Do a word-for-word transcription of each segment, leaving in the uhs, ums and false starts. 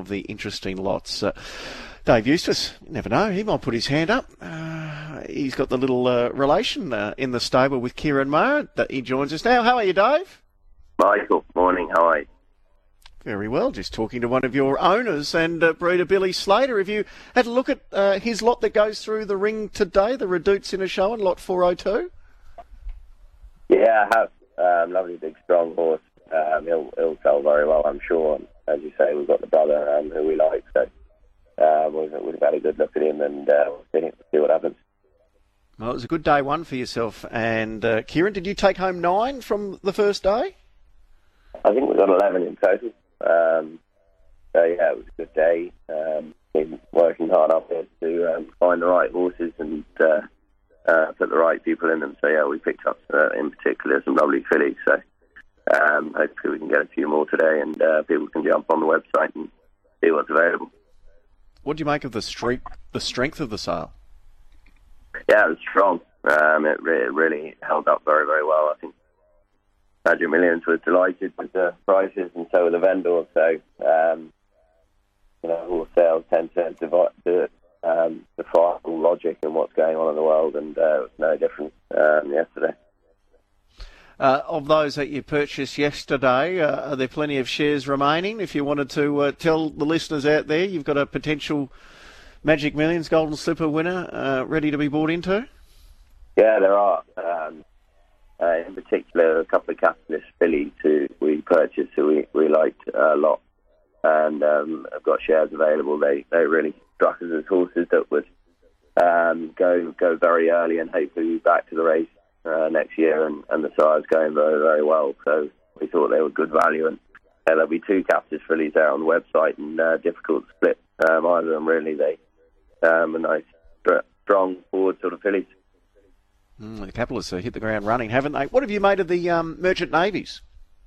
of the interesting lots. Uh, Dave Eustace, you never know, he might put his hand up. Uh, he's got the little uh, relation uh, in the stable with Kieran Maher that he joins us now. How are you, Dave? Michael, morning, how are you? Very well, just talking to one of your owners and uh, breeder Billy Slater. Have you had a look at uh, his lot that goes through the ring today, the Redouts in a show in lot four oh two? Yeah, I have. Um, lovely big strong horse. Um, he'll, he'll sell very well, I'm sure. And as you say, we've got the brother um, who we like, so um, we've, we've had a good look at him and uh, we'll see, see what happens. Well, it was a good day one for yourself. And uh, Kieran, did you take home nine from the first day? I think we got eleven in total. Um, so yeah, it was a good day. Um, been working hard up here to um, find the right horses and uh, uh, put the right people in them. So yeah, we picked up uh, in particular some lovely fillies. So um, hopefully we can get a few more today, and uh, people can jump on the website and see what's available. What do you make of the streak, the strength of the sale? Yeah, it was strong. Um, it, re- it really held up very, very well. I think Magic Millions was delighted with the prices, and so were the vendors. So, um, you know, all sales tend to divide, to um, defy all logic and what's going on in the world, and uh, it was no different um, yesterday. Uh, of those that you purchased yesterday, uh, are there plenty of shares remaining? If you wanted to uh, tell the listeners out there, you've got a potential Magic Millions Golden Slipper winner uh, ready to be bought into? Yeah, there are. Um, Uh, in particular, a couple of Capitalist fillies who we purchased, who we, we liked a lot, and um, have got shares available. They they really struck us as horses that would um, go go very early and hopefully be back to the race uh, next year, and, and the sire's going very, very well. So we thought they were good value, and uh, there'll be two Capitalist fillies there on the website, and uh, difficult to split um, either of them, really. They um, are nice, strong, forward sort of fillies. Mm, the Capitalists uh, hit the ground running, haven't they? What have you made of the um, Merchant Navies?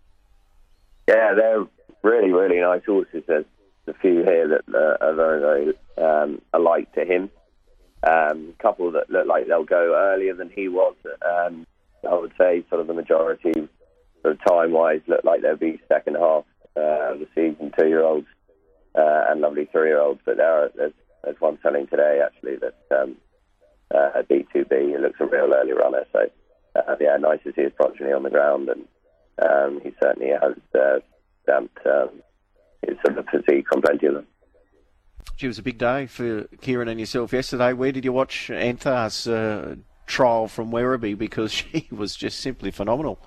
Yeah, they're really, really nice horses. There's a few here that uh, are very, very um, alike to him. A um, couple that look like they'll go earlier than he was. Um, I would say sort of the majority, sort of time-wise, look like they'll be second half uh, of the season, two-year-olds uh, and lovely three-year-olds. But there are, there's, there's one selling today, actually, that... Um, Uh, at B two B, it looks a real early runner, so uh, yeah, nice to see his progeny on the ground, and um, he certainly has uh, stamped um, his sort of physique on plenty of them. It was a big day for Kieran and yourself yesterday. Where did you watch Anthar's uh, trial from Werribee? Because she was just simply phenomenal.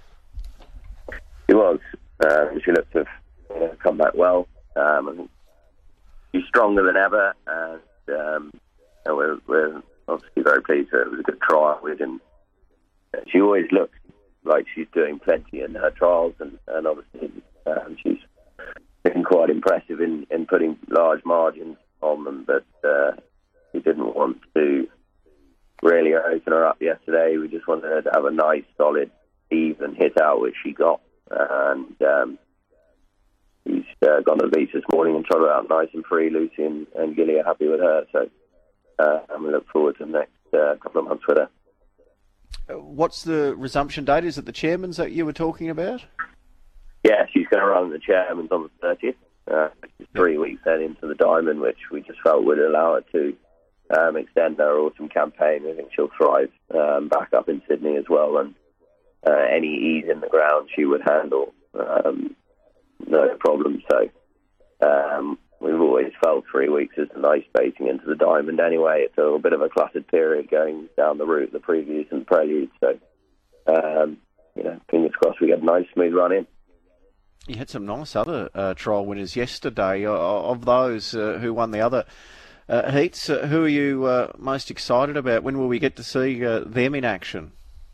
She was. Uh, she looked to have uh, come back well. Um, I think she's stronger than ever, and, um, and we're, we're obviously very pleased that it was a good trial. We didn't, she always looks like she's doing plenty in her trials, and, and obviously um, she's been quite impressive in, in putting large margins on them, but uh, we didn't want to really open her up yesterday. We just wanted her to have a nice, solid, even hit out, which she got, and um, he's uh, gone to the beach this morning and trotted out nice and free. Lucy and, and Gilly are happy with her, so Uh, and we look forward to the next uh, couple of months with her. What's the resumption date? Is it the chairman's that you were talking about? Yeah, she's going to run the chairman's on the thirtieth. Uh, she's three weeks then into the Diamond, which we just felt would allow her to um, extend her autumn campaign. I think she'll thrive um, back up in Sydney as well, and uh, any ease in the ground she would handle um, no problem. So um, we've always felt three weeks is a nice spacing into the Diamond anyway. It's a little bit of a cluttered period going down the route, the previews and preludes. So, um, you know, fingers crossed we get a nice smooth run in. You had some nice other uh, trial winners yesterday. Uh, of those uh, who won the other uh, heats, uh, who are you uh, most excited about? When will we get to see uh, them in action?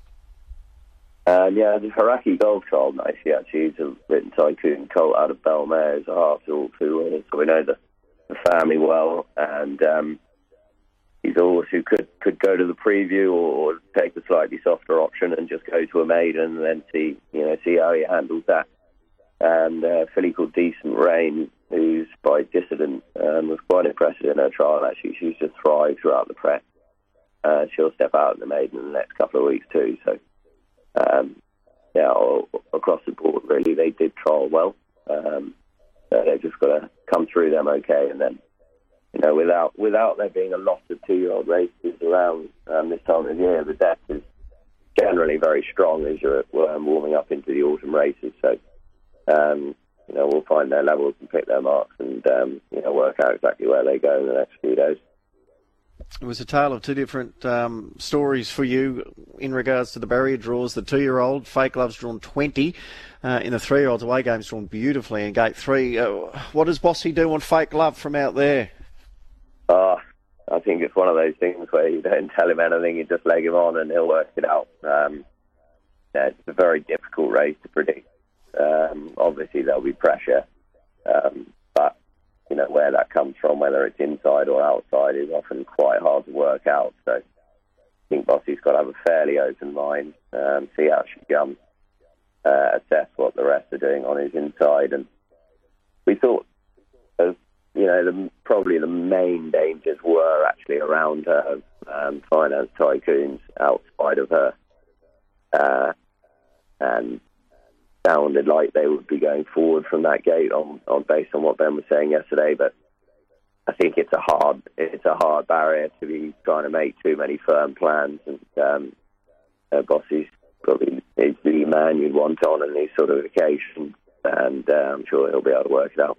Um, yeah, the Haraki Gold trial, nice. Yeah, she's a written tycoon colt out of Belmare as a half to all two winners. So we know the, the family well, and um, he's a horse who could, could go to the preview or, or take a slightly softer option and just go to a maiden and then see, you know, see how he handles that. And uh, a filly called Decent Rain, who's by Dissident, um, was quite impressive in her trial, actually. She's just thrived throughout the prep. Uh, she'll step out in the maiden in the next couple of weeks too. So, um, yeah, all, across the board, really, they did trial well. Um, uh, they've just got to come through them okay. And then, you know, without without there being a lot of two-year-old races around um, this time of year, the depth is generally very strong as you're um, warming up into the autumn races. So, um, you know, we'll find their levels and pick their marks and, um, you know, work out exactly where they go in the next few days. It was a tale of two different um, stories for you in regards to the barrier draws. The two-year-old, Fake Love's drawn twenty. Uh, in the three-year-olds, away game's drawn beautifully in gate three. Uh, what does Bossy do on Fake Love from out there? Uh, I think it's one of those things where you don't tell him anything, you just leg him on and he'll work it out. Um, yeah, it's a very difficult race to predict. Um, obviously, there'll be pressure. Um, but, you know, where that comes from, whether it's inside or outside, is often quite hard to work out. So I think Bossy's got to have a fairly open mind, um, see how she jumps, uh, assess what the rest are doing on his inside. And we thought, uh, you know, the, probably the main dangers were actually around her um, finance tycoons outside of her. Uh, and sounded like they would be going forward from that gate on, on based on what Ben was saying yesterday, but I think it's a hard it's a hard barrier to be trying to make too many firm plans. And um, uh, Bossy's probably is the man you'd want on in these sort of occasions, and uh, I'm sure he'll be able to work it out.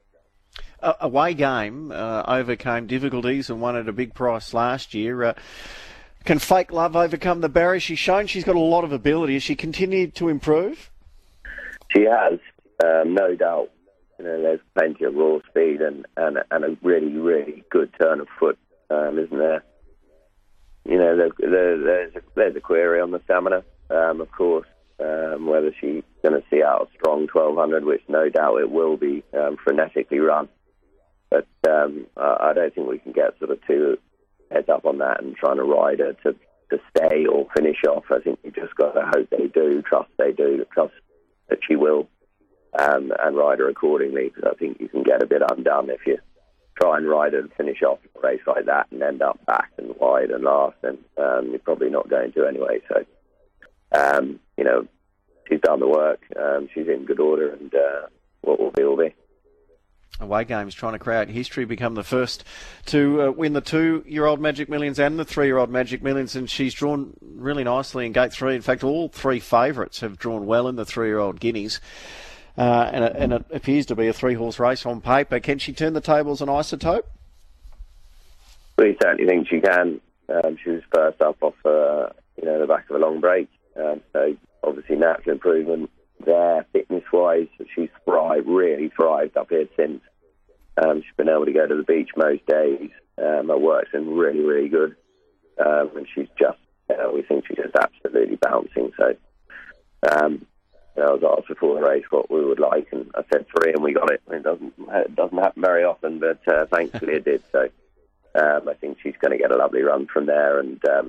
A away game uh, overcame difficulties and won at a big price last year. Uh, can Fake Love overcome the barrier? She's shown she's got a lot of ability. Has she continued to improve? She has, um, no doubt. You know, there's plenty of raw speed and, and, and a really, really good turn of foot, um, isn't there? You know, there, there, there's, a, there's a query on the stamina, um, of course, um, whether she's going to see out a strong twelve hundred, which no doubt it will be um, frenetically run. But um, I don't think we can get sort of too heads up on that and trying to ride her to, to stay or finish off. I think we've just got to hope they do, trust they do, trust that she will, um, and ride her accordingly, because I think you can get a bit undone if you try and ride her and finish off a race like that and end up back and wide and last, and um, you're probably not going to anyway. So, um, you know, she's done the work, um, she's in good order, and uh, what will be will be. Away games trying to create history, become the first to uh, win the two-year-old Magic Millions and the three-year-old Magic Millions, and she's drawn really nicely in gate three. In fact, all three favourites have drawn well in the three-year-old Guineas, uh, and, it, and it appears to be a three-horse race on paper. Can she turn the tables on Isotope? We certainly think she can. Um, she was first up off uh, you know, the back of a long break, um, so obviously natural improvement there, fitness-wise. She's thrived, really thrived up here since. Um, she's been able to go to the beach most days. Um, her work's been really, really good. Um, and she's just, you know, we think she's just absolutely bouncing. So, um, you know, I was asked before the race what we would like, and I said three, and we got it. It doesn't, it doesn't happen very often, but uh, thankfully it did. So um, I think she's going to get a lovely run from there. And um,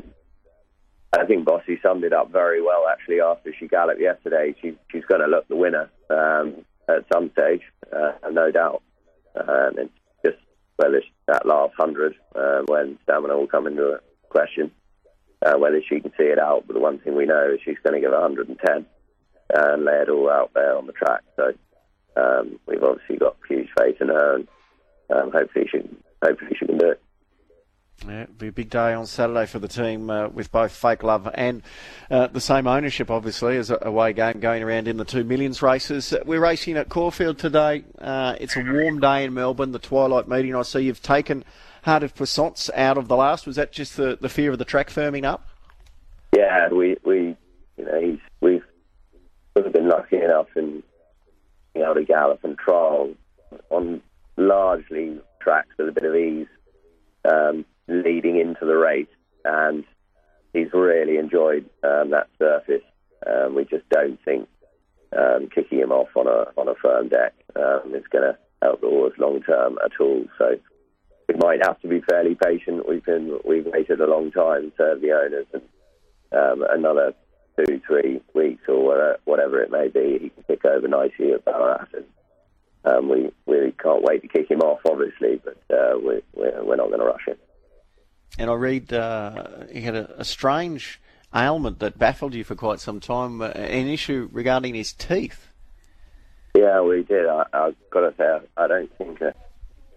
I think Bossy summed it up very well, actually, after she galloped yesterday. She, she's going to look the winner um, at some stage, uh, no doubt. Uh, and it's just whether that last hundred, uh, when stamina will come into question, uh, whether she can see it out. But the one thing we know is she's going to give one hundred ten and lay it all out there on the track. So um, we've obviously got huge faith in her, and um, hopefully she can, hopefully she can do it. Yeah, it'll be a big day on Saturday for the team uh, with both Fake Love and uh, the same ownership, obviously, as a away game going around in the two millions races. We're racing at Caulfield today. Uh, it's a warm day in Melbourne, the twilight meeting. I see you've taken Heart of Puissance out of the last. Was that just the, the fear of the track firming up? Yeah, we, we you know, he's, we've sort of been lucky enough in being able to gallop and trial on largely tracks with a bit of ease. Um, leading into the race, and he's really enjoyed um, that surface. Um, we just don't think um, kicking him off on a on a firm deck um, is going to help the horse long term at all. So we might have to be fairly patient. We've been we've waited a long time to serve the owners, and um, another two, three weeks or whatever it may be, he can pick over nicely at Ballarat. And um, we really can't wait to kick him off, obviously, but uh, we, we're, we're not going to rush him. And I read uh, he had a, a strange ailment that baffled you for quite some time, uh, an issue regarding his teeth. Yeah, we did. I, I've got to say, I, I don't think uh,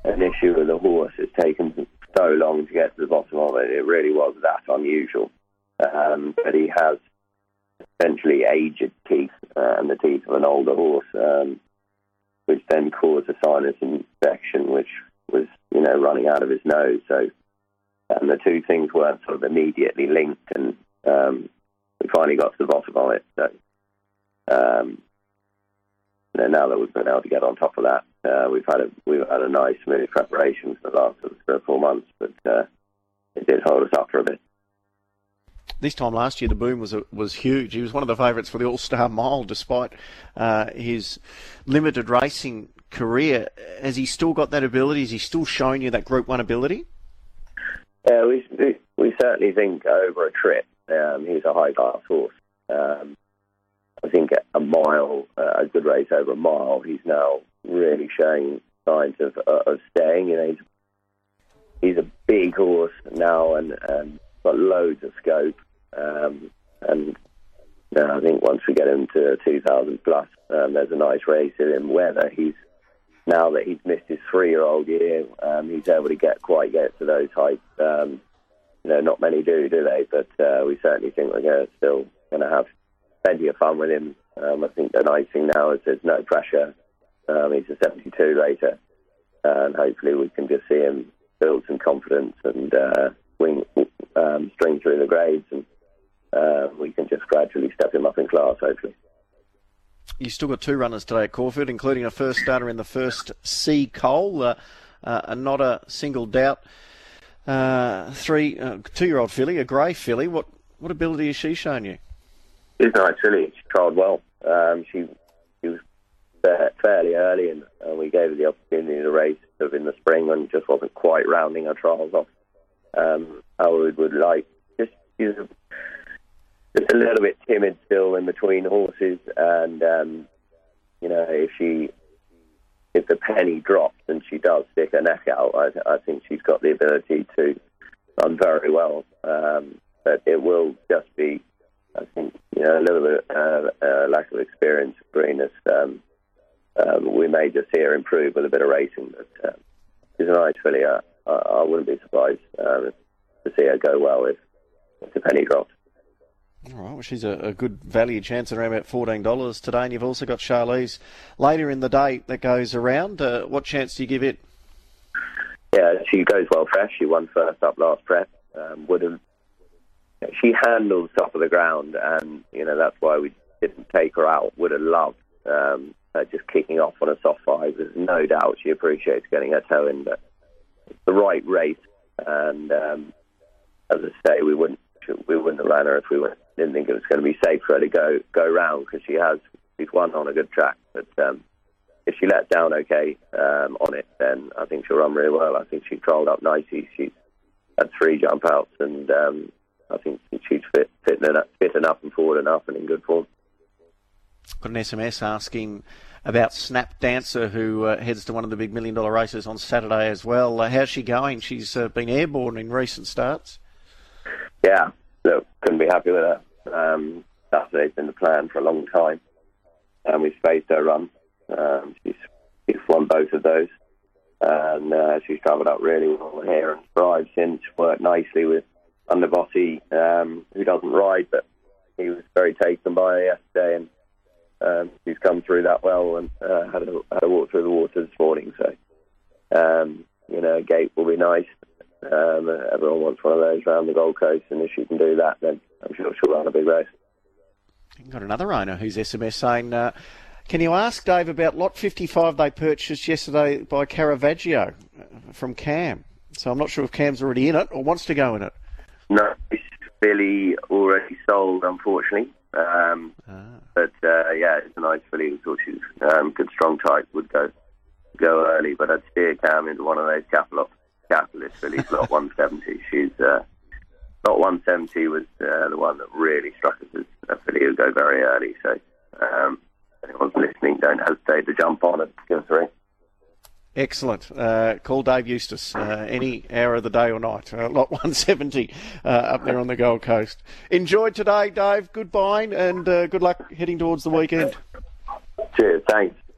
an issue with the horse. It's taken so long to get to the bottom of it. It really was that unusual. Um, but he has essentially aged teeth uh, and the teeth of an older horse, um, which then caused a sinus infection, which was, you know, running out of his nose. So, and the two things weren't sort of immediately linked, and um, we finally got to the bottom of it. So, um, you know, now that we've been able to get on top of that, uh, we've had a we've had a nice smooth preparation for the last sort of three or four months, but uh, it did hold us up for a bit. This time last year, the boom was was huge. He was one of the favourites for the All-Star Mile, despite uh, his limited racing career. Has he still got that ability? Is he still showing you that Group One ability? Yeah, we we, we certainly think over a trip, um, he's a high-class horse. Um, I think a mile, uh, a good race over a mile, he's now really showing signs of uh, of staying. You know, he's, he's a big horse now, and, and got loads of scope. Um, and you know, I think once we get him to two thousand plus, um, there's a nice race in him. Whether he's, now that he's missed his three-year-old year, um, he's able to get quite get to those heights. Um, you know, not many do, do they? But uh, we certainly think we're gonna, still going to have plenty of fun with him. Um, I think the nice thing now is there's no pressure. Um, he's a seventy-two later, and hopefully we can just see him build some confidence and uh, wing, um, string through the grades, and uh, we can just gradually step him up in class, hopefully. You still got two runners today at Caulfield, including a first starter in the first C Cole, uh, uh, and not a single doubt. Uh, three, uh, two-year-old filly, a grey filly. What what ability has she shown you? She's a nice filly. She trialled well. Um, she, she was fa- fairly early, and uh, we gave her the opportunity to race sort of in the spring, and just wasn't quite rounding her trials off um, how we would like. Just she's a, just a little bit timid still in between horses, and um, you know, if she if the penny drops and she does stick her neck out, I, I think she's got the ability to run very well. Um, but it will just be, I think, you know, a little bit uh, uh, lack of experience of Greenest. Um, um, we may just see her improve with a bit of racing, but uh, she's a nice filly. I, I, I wouldn't be surprised um, to see her go well if, if the penny dropped. All right, well, she's a, a good value chance at around about fourteen dollars today, and you've also got Charlize later in the day that goes around. Uh, what chance do you give it? Yeah, she goes well fresh. She won first up last prep. Um, would have, she handles top of the ground, and you know that's why we didn't take her out. Would have loved um, her just kicking off on a soft five. There's no doubt she appreciates getting her toe in, but it's the right race. And um, as I say, we wouldn't we wouldn't have ran her if we didn't think it was going to be safe for her to go go round, because she has she's won on a good track. But um, if she lets down okay um, on it, then I think she'll run really well. I think she trialled up nicely. She's had three jump outs, and um, I think she's fit, fit, enough, fit enough and forward enough and in good form. Got an S M S asking about Snap Dancer, who uh, heads to one of the big million dollar races on Saturday as well. Uh, how's she going? She's uh, been airborne in recent starts. Yeah, look, couldn't be happy with her. Um, Saturday's been the plan for a long time, and we've spaced her run. Um, she's, she's won both of those, and uh, she's travelled up really well here and thrived since. Worked nicely with Underbossy, um, who doesn't ride, but he was very taken by her yesterday, and um, she's come through that well, and uh, had, a, had a walk through the water this morning. So, um, you know, a gate will be nice. Um, everyone wants one of those around the Gold Coast, and if she can do that, then I'm sure she'll run a big race. You've got another owner who's S M S saying, uh, can you ask Dave about lot fifty-five they purchased yesterday by Caravaggio from Cam? So I'm not sure if Cam's already in it or wants to go in it. No, it's filly already sold, unfortunately. Um, ah. But uh, yeah, it's a nice filly. We thought she's um, good, strong type, would go go early, but I'd steer Cam into one of those capital capitalist fillies, lot one seventy. She's uh, lot one seventy was uh, the one that really struck us as a filly who go very early. So um, if anyone's listening, don't hesitate to jump on and give us a ring. Excellent. Uh, call Dave Eustace uh, any hour of the day or night. Uh, lot one seventy uh, up there on the Gold Coast. Enjoy today, Dave. Goodbye, and uh, good luck heading towards the weekend. Cheers. Thanks.